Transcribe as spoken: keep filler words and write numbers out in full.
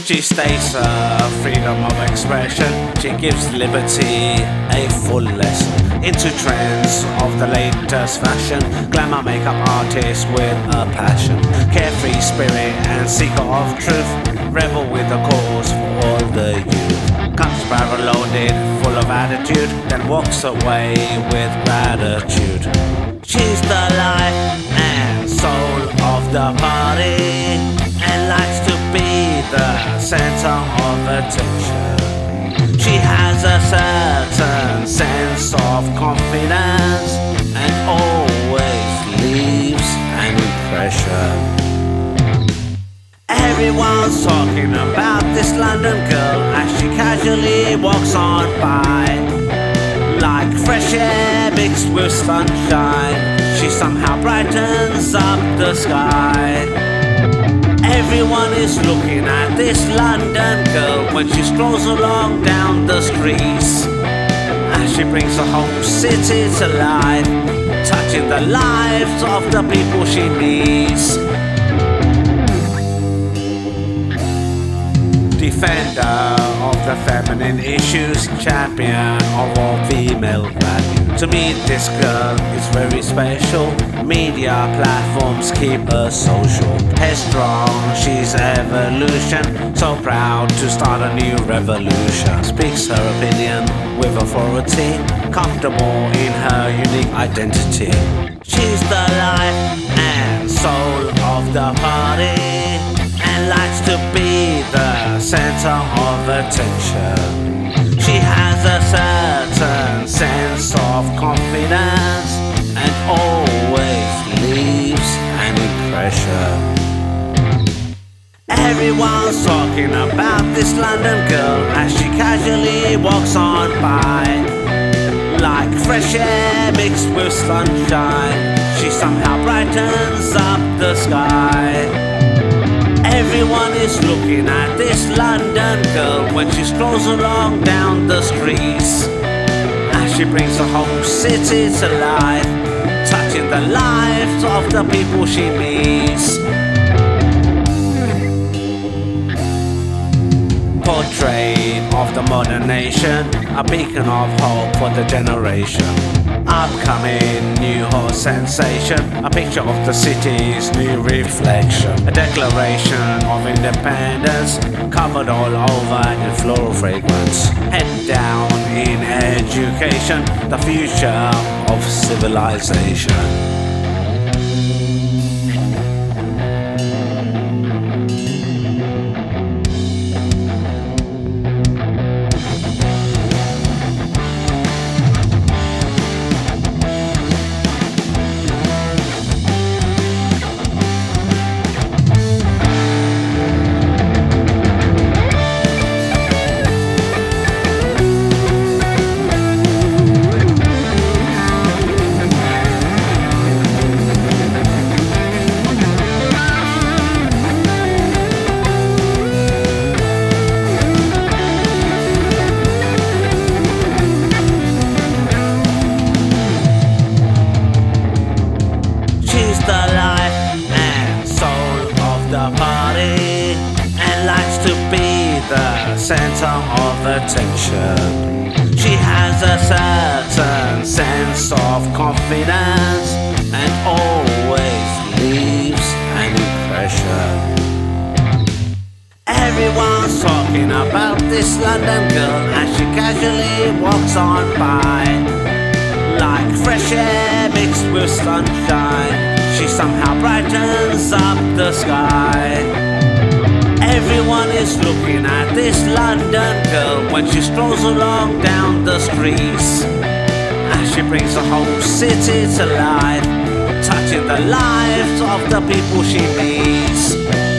She states her freedom of expression. She gives liberty a full lesson into trends of the latest fashion. Glamour makeup artist with a passion, carefree spirit and seeker of truth. Rebel with a cause for all the youth. Comes barrel loaded, full of attitude, then walks away with gratitude. She's the life and soul of the party, and likes to be the center of attention. She has a certain sense of confidence and always leaves an impression. Everyone's talking about this London girl as she casually walks on by. Like fresh air mixed with sunshine, she somehow brightens up the sky. Everyone is looking at this London girl when she strolls along down the streets, as she brings the whole city to life, touching the lives of the people she meets. Defender of the feminine issues, champion of all female value. To me this girl is very special. Media platforms keep her social. Headstrong, she's evolution. So proud to start a new revolution. Speaks her opinion with authority, comfortable in her unique identity. She's the life and soul of the party, and likes to be the center of attention. She has a certain sense of confidence and always leaves an impression. Everyone's talking about this London girl as she casually walks on by. Like fresh air mixed with sunshine, she somehow brightens up the sky. Everyone is looking at this London girl when she strolls along down the streets, as she brings the whole city to life, touching the lives of the people she meets. Portrait of the modern nation, a beacon of hope for the generation. Upcoming new hot sensation, a picture of the city's new reflection. A declaration of independence, covered all over in floral fragrance. Head down in education, the future of civilization. Party, and likes to be the center of attention. She has a certain sense of confidence and always leaves an impression. Everyone's talking about this London girl as she casually walks on by. Like fresh air mixed with sunshine, she somehow brightens up the sky. Everyone is looking at this London girl when she strolls along down the streets, as she brings the whole city to life, touching the lives of the people she meets.